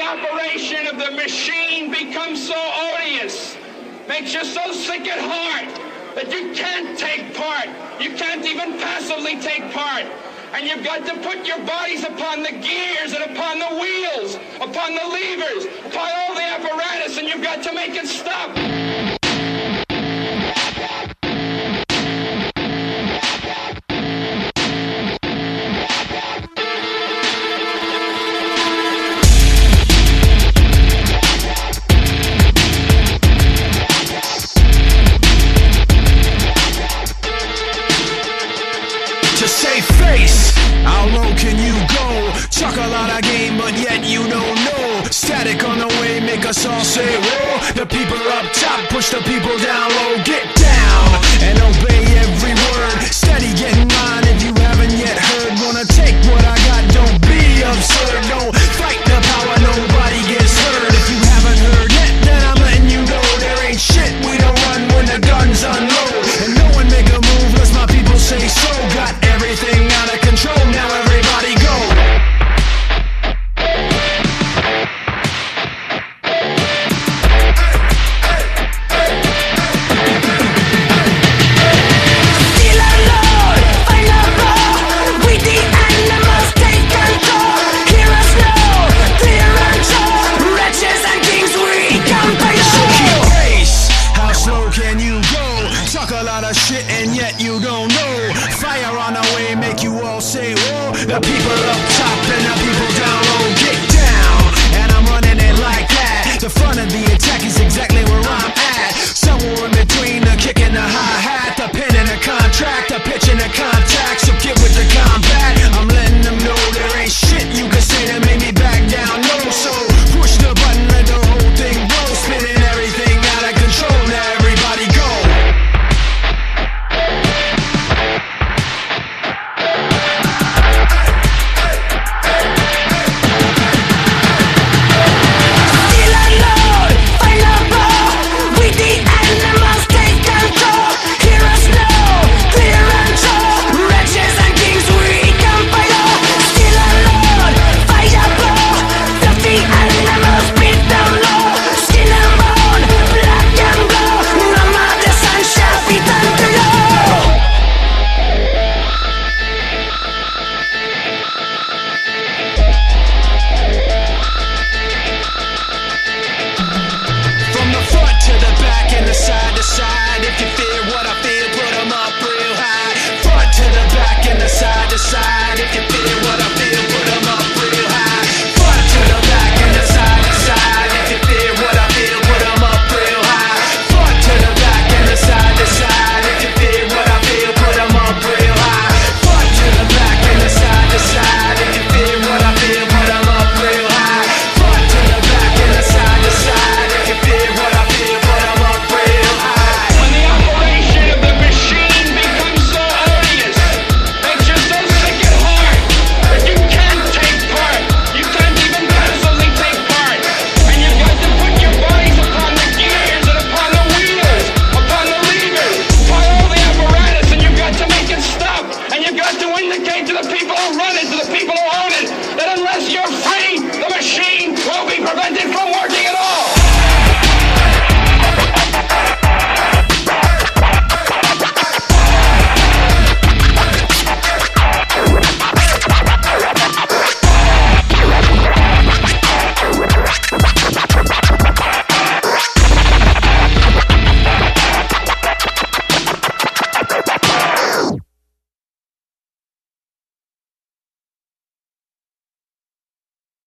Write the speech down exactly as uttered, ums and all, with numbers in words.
operation of the machine becomes so odious, makes you so sick at heart that you can't take part. You can't even passively take part. And you've got to put your bodies upon the gears and upon the wheels, upon the levers, upon all the apparatus, and you've got to make it stop. To save face, how low can you go? Chuck a lot of game, but yet you don't know. Static on the way, make us all say whoa. The people up top push the people down low. Get